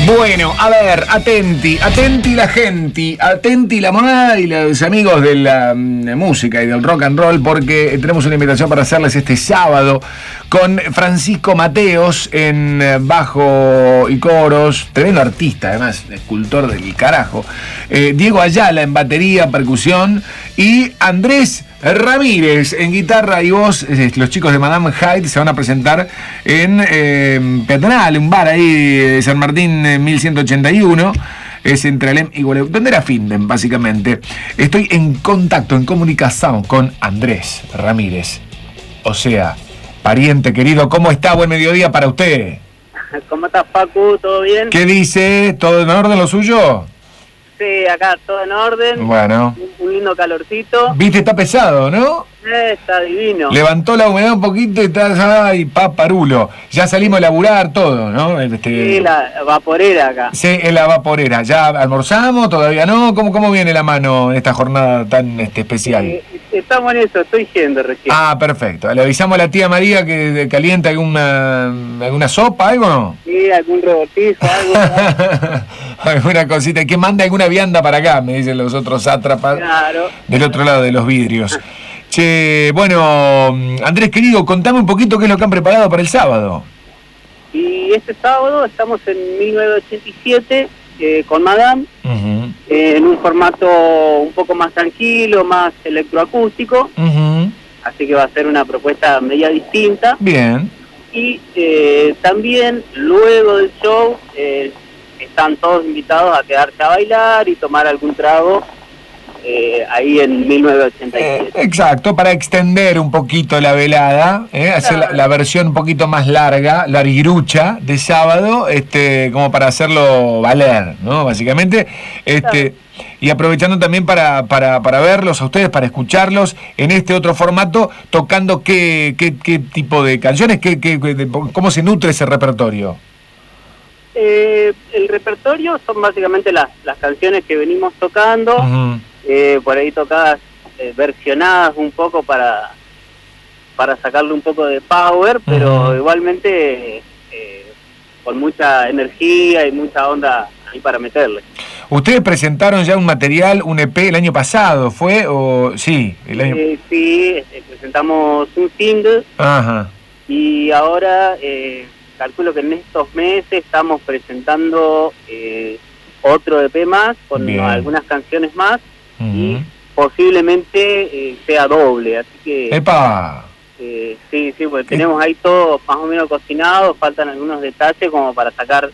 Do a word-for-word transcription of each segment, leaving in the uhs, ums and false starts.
Bueno, a ver, atenti, atenti la gente, atenti la monada y los amigos de la um, música y del rock and roll, porque tenemos una invitación para hacerles este sábado con Francisco Mateos en bajo y coros, tremendo artista, además, escultor del carajo, eh, Diego Ayala en batería, percusión y Andrés Ramírez en guitarra y voz. Los chicos de Madame Hyde se van a presentar en eh, Peatonal, un bar ahí de San Martín eh, mil ciento ochenta y uno. Es entre Alem y Gualeguaychú, donde era Finden, básicamente. Estoy en contacto, en comunicación con Andrés Ramírez. O sea, pariente querido, ¿cómo está? Buen mediodía para usted. ¿Cómo estás, Facu? ¿Todo bien? ¿Qué dice? ¿Todo en orden lo suyo? Sí, acá todo en orden. Bueno. Un, un lindo calorcito. Viste, está pesado, ¿no? Eh, está divino. Levantó la humedad un poquito y está, ay, paparulo. Ya salimos a laburar todo, ¿no? Este... Sí, la vaporera acá. Sí, es la vaporera. ¿Ya almorzamos? ¿Todavía no? ¿Cómo, cómo viene la mano en esta jornada tan este, especial? Eh, estamos en eso, estoy yendo recién. Ah, perfecto. ¿Le avisamos a la tía María que calienta alguna, alguna sopa, algo no? Sí, algún robotizo, algo. Alguna cosita. ¿Quién manda alguna vianda para acá? Me dicen los otros sátrapas. Claro. Del otro lado de los vidrios. Che, bueno, Andrés querido, contame un poquito qué es lo que han preparado para el sábado. Y este sábado estamos en mil novecientos ochenta y siete eh, con Madame, uh-huh. eh, en un formato un poco más tranquilo, más electroacústico, uh-huh. Así que va a ser una propuesta media distinta. Bien. Y eh, también, luego del show, eh, están todos invitados a quedarse a bailar y tomar algún trago. Eh, ahí en mil novecientos ochenta y siete. Eh, exacto, para extender un poquito la velada, eh, claro. Hacer la, la versión un poquito más larga, larguirucha de sábado, este, como para hacerlo valer, ¿no? Básicamente, este, claro. Y aprovechando también para, para, para verlos a ustedes, para escucharlos en este otro formato, tocando qué, qué, qué tipo de canciones, qué, qué, de, cómo se nutre ese repertorio. Eh, el repertorio son básicamente las, las canciones que venimos tocando. Uh-huh. Eh, por ahí tocadas, eh, versionadas un poco para para sacarle un poco de power, pero uh-huh. igualmente eh, con mucha energía y mucha onda ahí para meterle. Ustedes presentaron ya un material, un E P el año pasado, ¿fue? o Sí, el año... eh, sí, eh, presentamos un single. Ajá. Y ahora eh, calculo que en estos meses estamos presentando eh, otro E P más con Bien. algunas canciones más. Uh-huh. Y posiblemente eh, sea doble, así que... ¡Epa! Eh, sí, sí, porque tenemos ahí todo más o menos cocinado, faltan algunos detalles como para sacar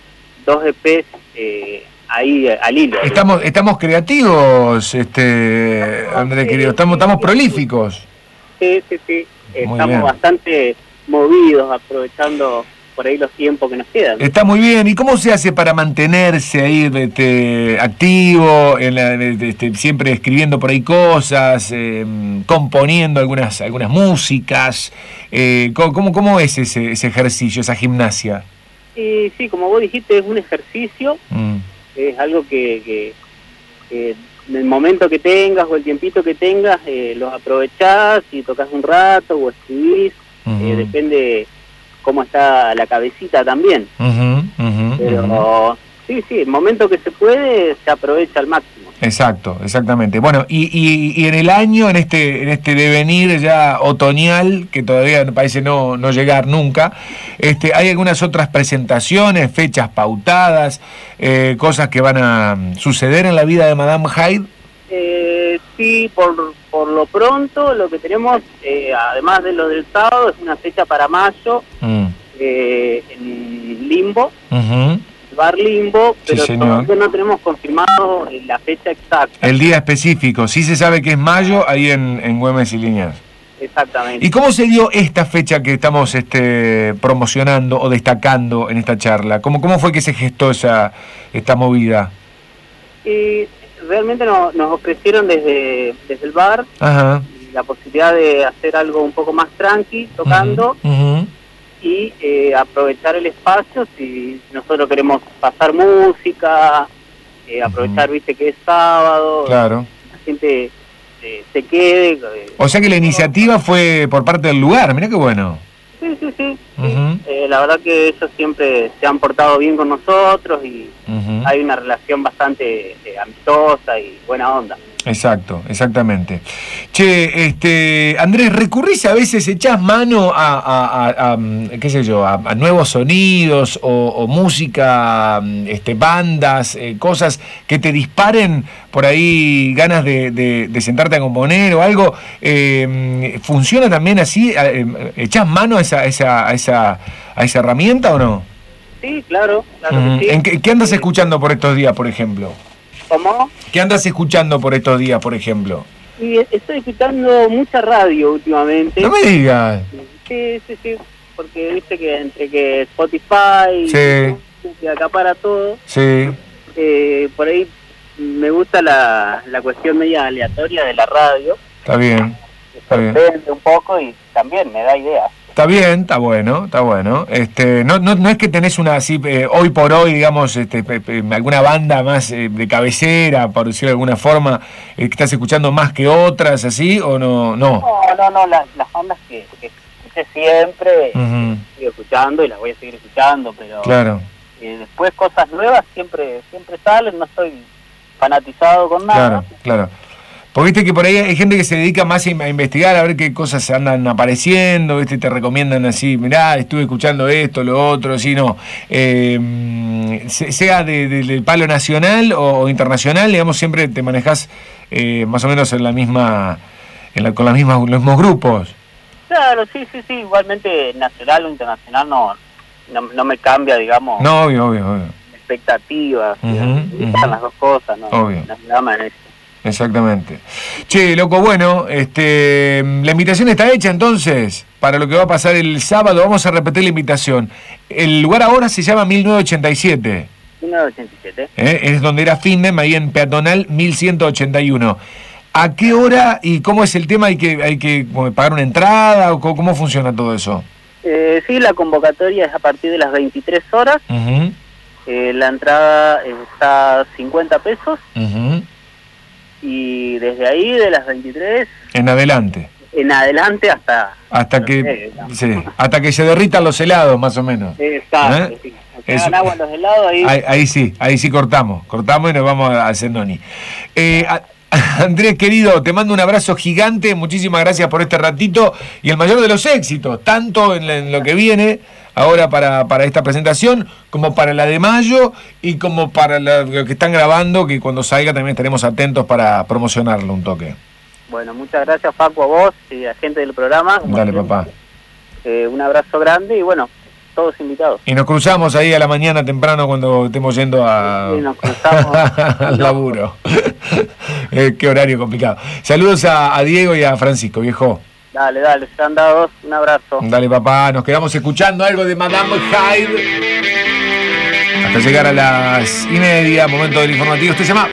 dos E Pes eh, ahí al hilo. Estamos ¿sí? estamos creativos, este Andrés, sí, querido, estamos, estamos prolíficos. Sí, sí, sí, estamos bien. Bastante movidos, aprovechando por ahí los tiempos que nos quedan. Está muy bien. ¿Y cómo se hace para mantenerse ahí este, activo, en la, este, siempre escribiendo por ahí cosas, eh, componiendo algunas algunas músicas? Eh, ¿cómo, ¿Cómo es ese, ese ejercicio, esa gimnasia? Sí, sí, como vos dijiste, es un ejercicio, mm. es algo que, que, que en el momento que tengas o el tiempito que tengas, eh, los aprovechás y tocas un rato o escribís, uh-huh. eh, depende cómo está la cabecita también. Uh-huh, uh-huh, Pero uh-huh. sí, sí, el momento que se puede se aprovecha al máximo. Exacto, exactamente. Bueno, y, y, y en el año, en este en este devenir ya otoñal, que todavía parece no, no llegar nunca, este, ¿hay algunas otras presentaciones, fechas pautadas, eh, cosas que van a suceder en la vida de Madame Hyde? Eh, sí, por, por lo pronto lo que tenemos, eh, además de lo del sábado, es una fecha para mayo, mm. eh, en Limbo, uh-huh. Bar Limbo, pero sí, todavía no tenemos confirmado la fecha exacta. El día específico, sí se sabe que es mayo, ahí en, en Güemes y Liniers. Exactamente. ¿Y cómo se dio esta fecha que estamos este, promocionando o destacando en esta charla? ¿Cómo, cómo fue que se gestó esa esta movida? Eh, realmente no, nos ofrecieron desde, desde el bar Ajá. la posibilidad de hacer algo un poco más tranqui, tocando, uh-huh. Uh-huh. y eh, aprovechar el espacio si nosotros queremos pasar música, eh, aprovechar, uh-huh. viste, que es sábado, claro. la gente eh, se quede. Eh, o sea que la iniciativa fue por parte del lugar, mirá qué bueno. Sí, sí, sí. Uh-huh. eh, la verdad que ellos siempre se han portado bien con nosotros y uh-huh. hay una relación bastante eh, amistosa y buena onda. Exacto, exactamente. Che, este, Andrés, ¿recurrís a veces, echás mano a, a, a, a qué sé yo, a, a nuevos sonidos o, o música, este, bandas, eh, cosas que te disparen por ahí ganas de, de, de sentarte a componer o algo? Eh, ¿Funciona también así? ¿Echás mano a esa, esa, a esa, a esa herramienta o no? Sí, claro, claro uh-huh. que sí. ¿En qué, qué andas escuchando por estos días, por ejemplo? ¿Cómo? ¿Qué andas escuchando por estos días, por ejemplo? Y estoy escuchando mucha radio últimamente. No me digas. Sí, sí, sí, porque viste que entre que Spotify, sí. que acapara todo, sí. eh, por ahí me gusta la, la cuestión media aleatoria de la radio. Está bien. Está bien. Un poco y también me da ideas. Está bien, está bueno, está bueno. Este, no, no, no es que tenés una así, eh, hoy por hoy, digamos, este, pe, pe, alguna banda más eh, de cabecera, por decirlo de alguna forma, eh, que estás escuchando más que otras, así, o no, no. No, no, no, las, las bandas que, que escuché siempre, uh-huh. sigo escuchando y las voy a seguir escuchando, pero claro. eh, después cosas nuevas siempre, siempre salen, no estoy fanatizado con nada. Claro, claro. Porque viste que por ahí hay gente que se dedica más a investigar, a ver qué cosas andan apareciendo, viste, te recomiendan así, mirá, estuve escuchando esto, lo otro, así, no. Eh, sea de, de, del palo nacional o, o internacional, digamos, siempre te manejás eh, más o menos en la misma, en la, con las mismas, los mismos grupos. Claro, sí, sí, sí, igualmente nacional o internacional no, no, no me cambia, digamos. No, obvio, obvio, obvio. Expectativas, uh-huh, uh-huh. Están las dos cosas, ¿no? Obvio. No, nada más en eso. Exactamente. Che, loco, bueno, este, la invitación está hecha entonces para lo que va a pasar el sábado. Vamos a repetir la invitación. El lugar ahora se llama mil novecientos ochenta y siete. mil novecientos ochenta y siete. ¿Eh? Es donde era Findem, ahí en Peatonal mil ciento ochenta y uno. ¿A qué hora y cómo es el tema? ¿Hay que, hay que pagar una entrada o cómo, cómo funciona todo eso? Eh, sí, la convocatoria es a partir de las veintitrés horas. Uh-huh. Eh, la entrada está a cincuenta pesos. Uh-huh. Y desde ahí, de las veintitrés... En adelante. En adelante hasta... Hasta no que sé, no. sí, hasta que se derritan los helados, más o menos. Exacto, ¿eh? Sí. Que hagan agua en los helados, ahí... ahí... Ahí sí, ahí sí cortamos. Cortamos y nos vamos al Sendoni. Eh, a, Andrés, querido, te mando un abrazo gigante. Muchísimas gracias por este ratito. Y el mayor de los éxitos, tanto en, la, en lo que viene... ahora para, para esta presentación, como para la de mayo y como para la, lo que están grabando, que cuando salga también estaremos atentos para promocionarlo un toque. Bueno, muchas gracias, Paco, a vos y a la gente del programa. Dale, papá. Eh, un abrazo grande y bueno, todos invitados. Y nos cruzamos ahí a la mañana temprano cuando estemos yendo a... Sí, nos cruzamos. al laburo. eh, qué horario complicado. Saludos a, a Diego y a Francisco, viejo. Dale, dale, se han dado un abrazo. Dale, papá, nos quedamos escuchando algo de Madame Hyde hasta llegar a las y media, momento del informativo. Usted se llama